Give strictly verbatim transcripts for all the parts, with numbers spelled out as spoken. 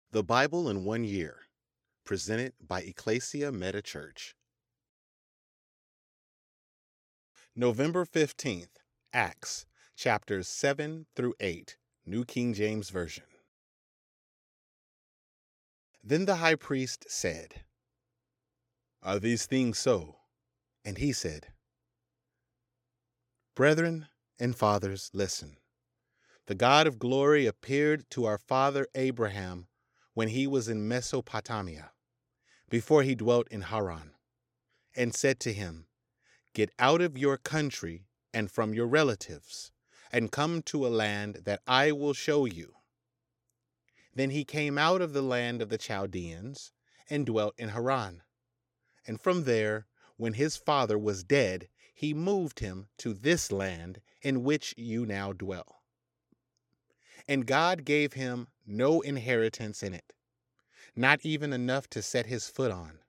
The Bible in One Year, presented by Ecclesia Meta Church. November fifteenth, Acts, chapters seven through eight, New King James Version. Then the high priest said, "Are these things so?" And he said, "Brethren and fathers, listen. The God of glory appeared to our father Abraham when he was in Mesopotamia, before he dwelt in Haran, and said to him, 'Get out of your country and from your relatives, and come to a land that I will show you.' Then he came out of the land of the Chaldeans and dwelt in Haran. And from there, when his father was dead, he moved him to this land in which you now dwell. And God gave him no inheritance in it, not even enough to set his foot on.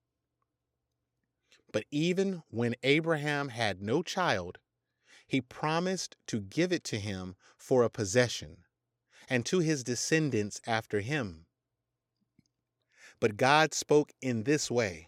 But even when Abraham had no child, he promised to give it to him for a possession, and to his descendants after him. But God spoke in this way,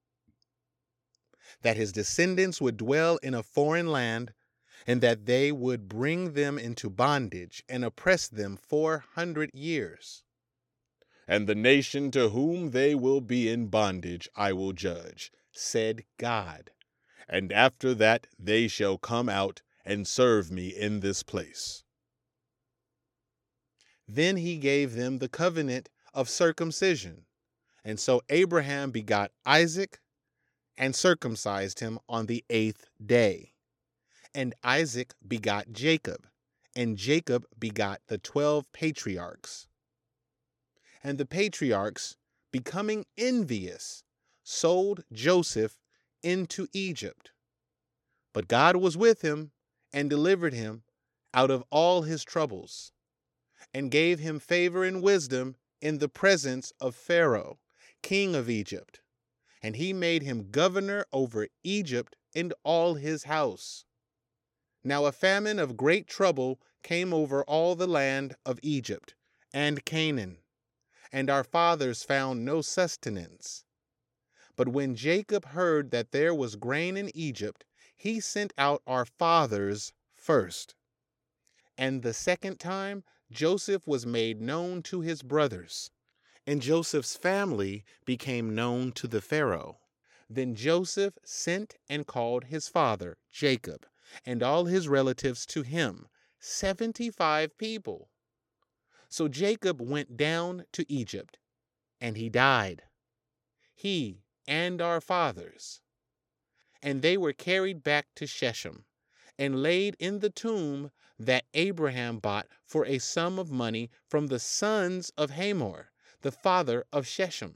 that his descendants would dwell in a foreign land, and that they would bring them into bondage and oppress them four hundred years. And the nation to whom they will be in bondage I will judge, said God. And after that they shall come out and serve me in this place. Then he gave them the covenant of circumcision. And so Abraham begot Isaac and circumcised him on the eighth day. And Isaac begot Jacob, and Jacob begot the twelve patriarchs. And the patriarchs, becoming envious, sold Joseph into Egypt. But God was with him and delivered him out of all his troubles, and gave him favor and wisdom in the presence of Pharaoh, king of Egypt. And he made him governor over Egypt and all his house. Now a famine of great trouble came over all the land of Egypt and Canaan, and our fathers found no sustenance. But when Jacob heard that there was grain in Egypt, he sent out our fathers first. And the second time Joseph was made known to his brothers, and Joseph's family became known to the Pharaoh. Then Joseph sent and called his father Jacob and all his relatives to him, seventy-five people. So Jacob went down to Egypt, and he died, he and our fathers. And they were carried back to Shechem, and laid in the tomb that Abraham bought for a sum of money from the sons of Hamor, the father of Shechem.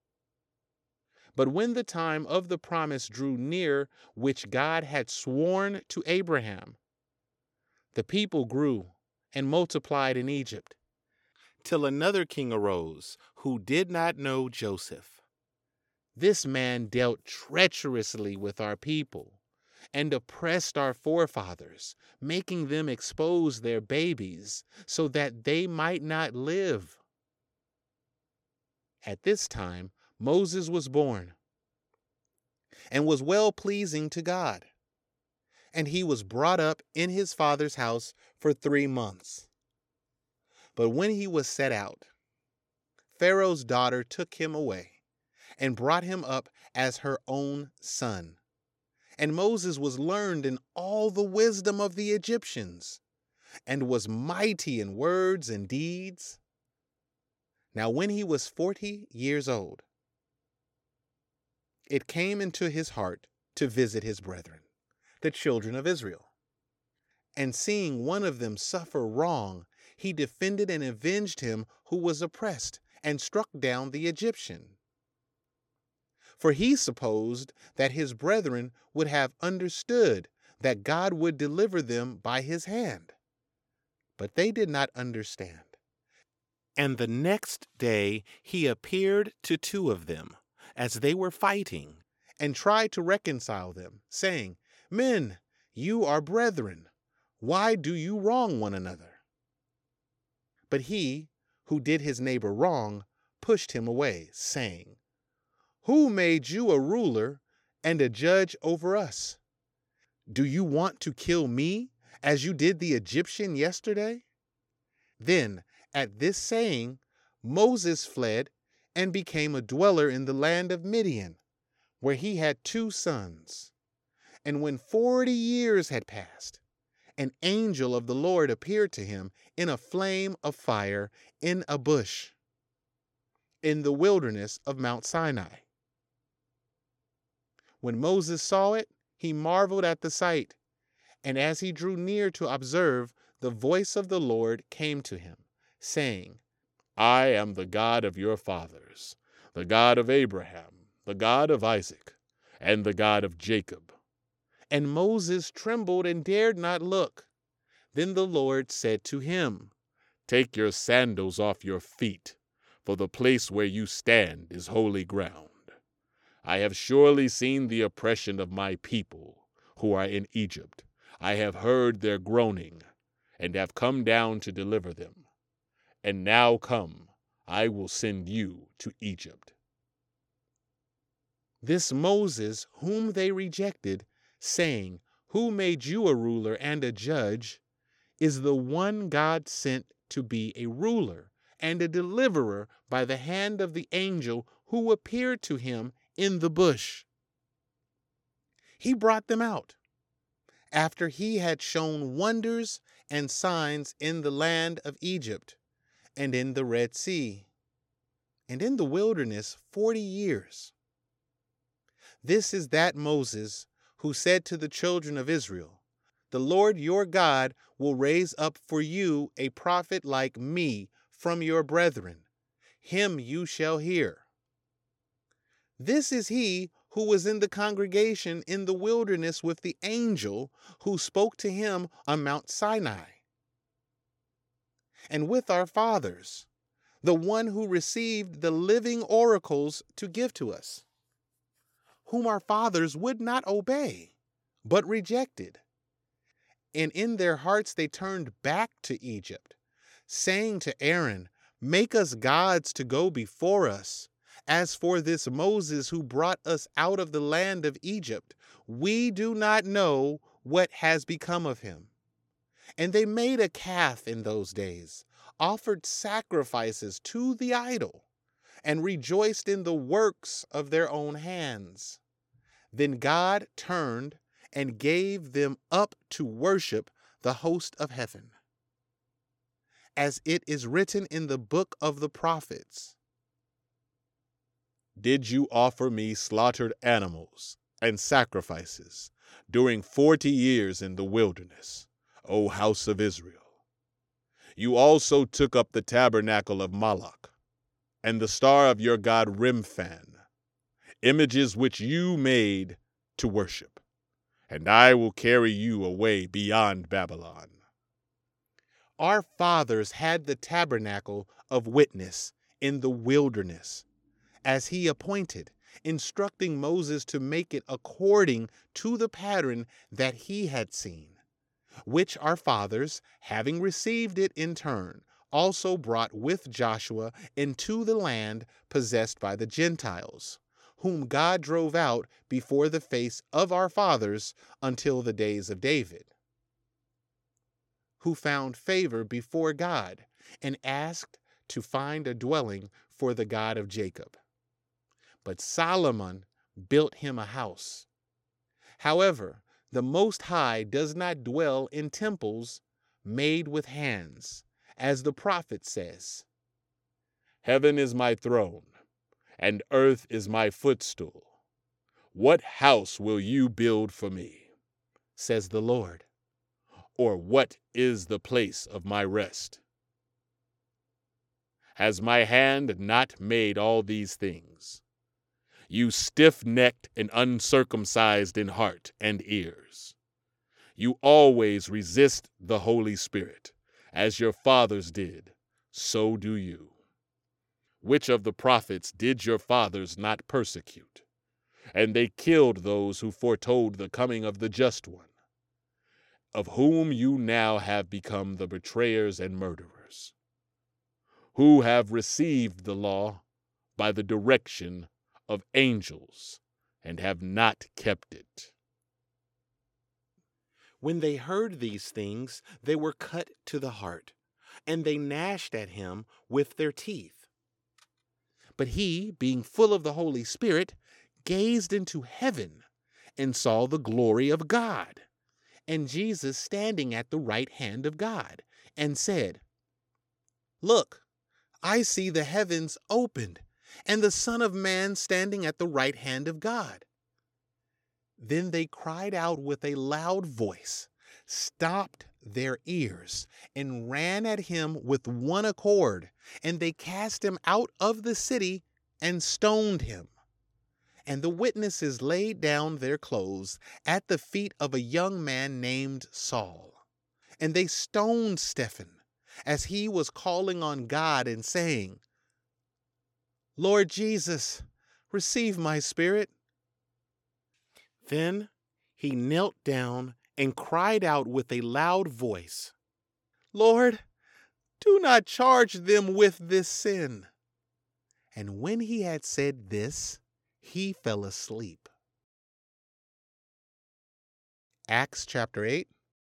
But when the time of the promise drew near, which God had sworn to Abraham, the people grew and multiplied in Egypt, till another king arose who did not know Joseph. This man dealt treacherously with our people and oppressed our forefathers, making them expose their babies so that they might not live. At this time, Moses was born and was well-pleasing to God. And he was brought up in his father's house for three months. But when he was set out, Pharaoh's daughter took him away and brought him up as her own son. And Moses was learned in all the wisdom of the Egyptians, and was mighty in words and deeds. Now when he was forty years old, it came into his heart to visit his brethren, the children of Israel. And seeing one of them suffer wrong, he defended and avenged him who was oppressed, and struck down the Egyptian. For he supposed that his brethren would have understood that God would deliver them by his hand. But they did not understand. And the next day he appeared to two of them, as they were fighting, and tried to reconcile them, saying, 'Men, you are brethren. Why do you wrong one another?' But he, who did his neighbor wrong, pushed him away, saying, "Who made you a ruler and a judge over us? Do you want to kill me as you did the Egyptian yesterday?" Then, at this saying, Moses fled and became a dweller in the land of Midian, where he had two sons. And when forty years had passed, an angel of the Lord appeared to him in a flame of fire in a bush in the wilderness of Mount Sinai. When Moses saw it, he marveled at the sight, and as he drew near to observe, the voice of the Lord came to him, saying, "I am the God of your fathers, the God of Abraham, the God of Isaac, and the God of Jacob." And Moses trembled and dared not look. Then the Lord said to him, "Take your sandals off your feet, for the place where you stand is holy ground. I have surely seen the oppression of my people who are in Egypt. I have heard their groaning, and have come down to deliver them. And now come, I will send you to Egypt." This Moses, whom they rejected, saying, "Who made you a ruler and a judge?" is the one God sent to be a ruler and a deliverer by the hand of the angel who appeared to him in the bush. He brought them out, after he had shown wonders and signs in the land of Egypt, and in the Red Sea, and in the wilderness forty years. This is that Moses who said to the children of Israel, "The Lord your God will raise up for you a prophet like me from your brethren. Him you shall hear." This is he who was in the congregation in the wilderness with the angel who spoke to him on Mount Sinai, and with our fathers, the one who received the living oracles to give to us, whom our fathers would not obey, but rejected. And in their hearts they turned back to Egypt, saying to Aaron, "Make us gods to go before us. As for this Moses who brought us out of the land of Egypt, we do not know what has become of him." And they made a calf in those days, offered sacrifices to the idol, and rejoiced in the works of their own hands. Then God turned and gave them up to worship the host of heaven. As it is written in the book of the prophets, "Did you offer me slaughtered animals and sacrifices during forty years in the wilderness, O house of Israel? You also took up the tabernacle of Moloch and the star of your god Remphan, images which you made to worship, and I will carry you away beyond Babylon." Our fathers had the tabernacle of witness in the wilderness, as he appointed, instructing Moses to make it according to the pattern that he had seen, which our fathers, having received it in turn, also brought with Joshua into the land possessed by the Gentiles, whom God drove out before the face of our fathers until the days of David, who found favor before God and asked to find a dwelling for the God of Jacob. But Solomon built him a house. However, the Most High does not dwell in temples made with hands, as the prophet says, "Heaven is my throne, and earth is my footstool. What house will you build for me, says the Lord? Or what is the place of my rest? Has my hand not made all these things? You stiff-necked and uncircumcised in heart and ears. You always resist the Holy Spirit, as your fathers did, so do you. Which of the prophets did your fathers not persecute? And they killed those who foretold the coming of the Just One, of whom you now have become the betrayers and murderers. who have received the law by the direction of angels and have not kept it. When they heard these things, they were cut to the heart, and they gnashed at him with their teeth. But he, being full of the Holy Spirit, gazed into heaven and saw the glory of God, and Jesus standing at the right hand of God, and said, "Look, I see the heavens opened, and the Son of Man standing at the right hand of God." Then they cried out with a loud voice, stopped their ears, and ran at him with one accord, and they cast him out of the city and stoned him. And the witnesses laid down their clothes at the feet of a young man named Saul. And they stoned Stephen, as he was calling on God and saying, "Lord Jesus, receive my spirit." Then he knelt down and cried out with a loud voice, "Lord, do not charge them with this sin." And when he had said this, he fell asleep. Acts chapter eight.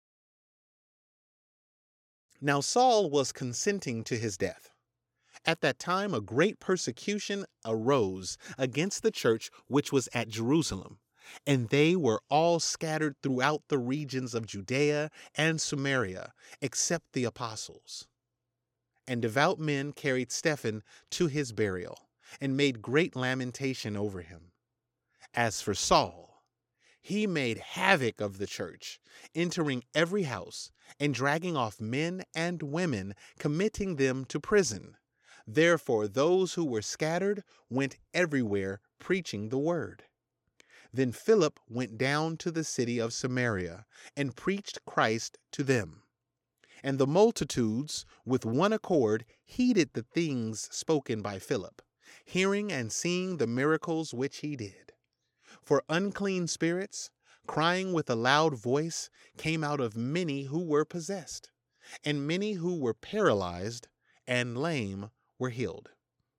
Now Saul was consenting to his death. At that time a great persecution arose against the church which was at Jerusalem, and they were all scattered throughout the regions of Judea and Samaria, except the apostles. And devout men carried Stephen to his burial, and made great lamentation over him. As for Saul, he made havoc of the church, entering every house, and dragging off men and women, committing them to prison. Therefore those who were scattered went everywhere preaching the word. Then Philip went down to the city of Samaria, and preached Christ to them. And the multitudes, with one accord, heeded the things spoken by Philip, hearing and seeing the miracles which he did. For unclean spirits, crying with a loud voice, came out of many who were possessed, and many who were paralyzed and lame were healed.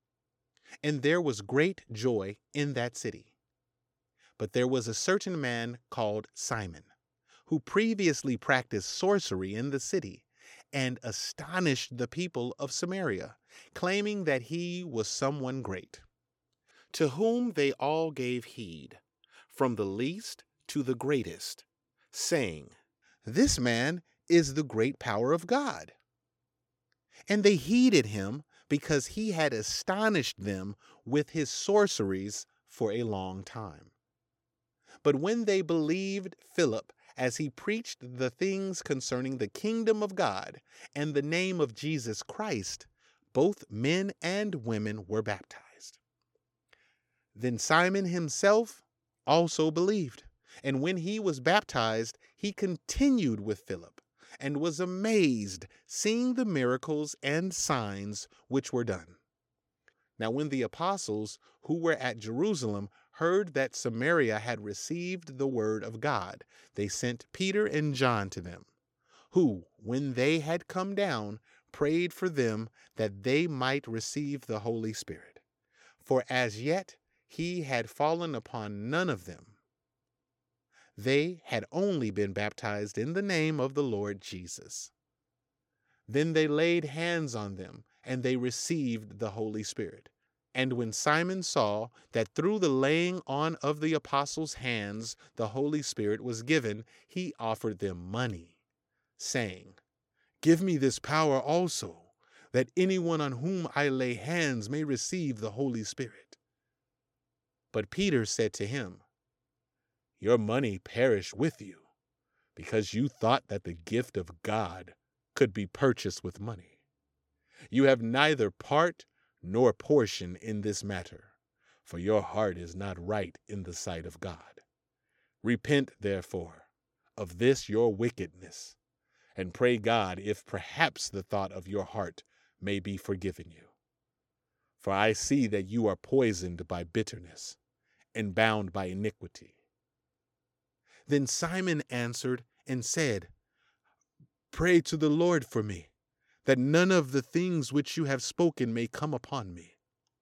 And there was great joy in that city. But there was a certain man called Simon, who previously practiced sorcery in the city, and astonished the people of Samaria, claiming that he was someone great. To whom they all gave heed, from the least to the greatest, saying, "This man is the great power of God." And they heeded him because he had astonished them with his sorceries for a long time. But when they believed Philip as he preached the things concerning the kingdom of God and the name of Jesus Christ, both men and women were baptized. Then Simon himself also believed, and when he was baptized, he continued with Philip, and was amazed, seeing the miracles and signs which were done. Now when the apostles who were at Jerusalem heard that Samaria had received the word of God, they sent Peter and John to them, who, when they had come down, prayed for them that they might receive the Holy Spirit. For as yet he had fallen upon none of them. They had only been baptized in the name of the Lord Jesus. Then they laid hands on them, and they received the Holy Spirit. And when Simon saw that through the laying on of the apostles' hands the Holy Spirit was given, he offered them money, saying, "Give me this power also, that anyone on whom I lay hands may receive the Holy Spirit." But Peter said to him, "Your money perish with you, because you thought that the gift of God could be purchased with money. You have neither part nor portion in this matter, for your heart is not right in the sight of God. Repent, therefore, of this your wickedness, and pray God if perhaps the thought of your heart may be forgiven you. For I see that you are poisoned by bitterness and bound by iniquity." Then Simon answered and said, "Pray to the Lord for me, that none of the things which you have spoken may come upon me."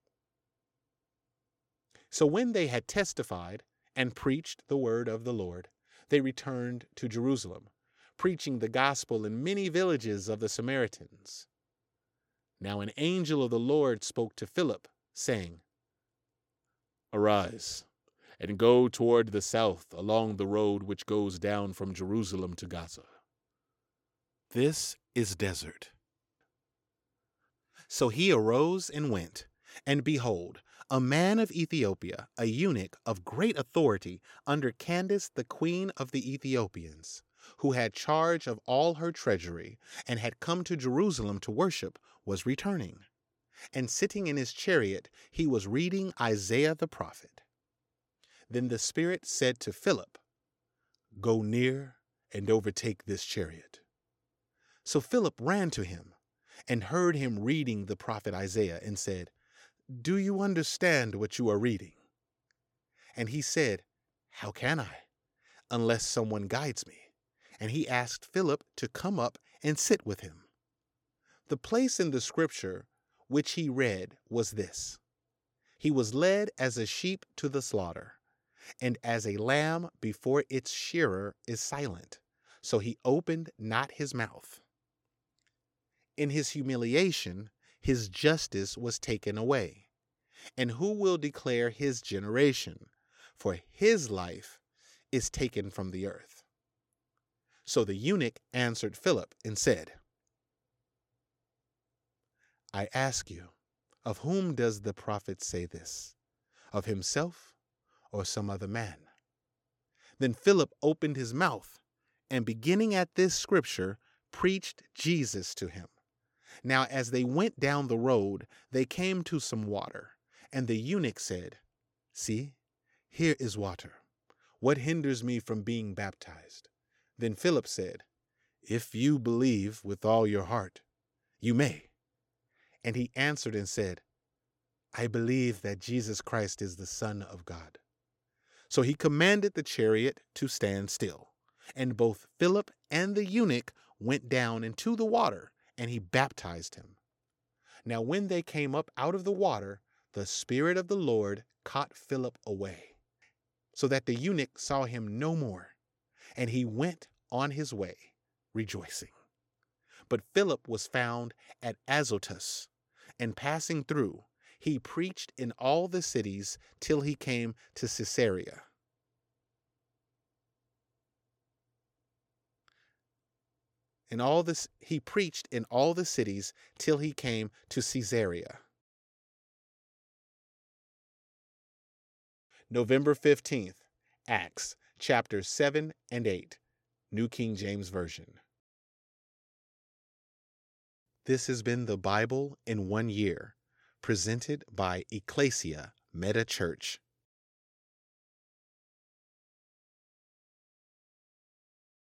So when they had testified and preached the word of the Lord, they returned to Jerusalem, preaching the gospel in many villages of the Samaritans. Now an angel of the Lord spoke to Philip, saying, "Arise, and go toward the south along the road which goes down from Jerusalem to Gaza." This is desert. So he arose and went, and behold, a man of Ethiopia, a eunuch of great authority under Candace the queen of the Ethiopians, who had charge of all her treasury, and had come to Jerusalem to worship, was returning. And sitting in his chariot, he was reading Isaiah the prophet. Then the Spirit said to Philip, "Go near and overtake this chariot." So Philip ran to him and heard him reading the prophet Isaiah and said, "Do you understand what you are reading?" And he said, "How can I, unless someone guides me?" And he asked Philip to come up and sit with him. The place in the scripture which he read was this: "He was led as a sheep to the slaughter, and as a lamb before its shearer is silent, so he opened not his mouth. In his humiliation, his justice was taken away. And who will declare his generation? For his life is taken from the earth." So the eunuch answered Philip and said, "I ask you, of whom does the prophet say this? Of himself or some other man?" Then Philip opened his mouth, and beginning at this scripture, preached Jesus to him. Now as they went down the road, they came to some water, and the eunuch said, "See, here is water. What hinders me from being baptized?" Then Philip said, "If you believe with all your heart, you may." And he answered and said, "I believe that Jesus Christ is the Son of God." So he commanded the chariot to stand still, and both Philip and the eunuch went down into the water, and he baptized him. Now when they came up out of the water, the Spirit of the Lord caught Philip away, so that the eunuch saw him no more, and he went on his way, rejoicing. But Philip was found at Azotus, and passing through, he preached in all the cities till he came to Caesarea. In all this, he preached in all the cities till he came to Caesarea. November fifteenth, Acts, chapters seven and eight, New King James Version. This has been the Bible in one year, presented by Ecclesia Meta Church.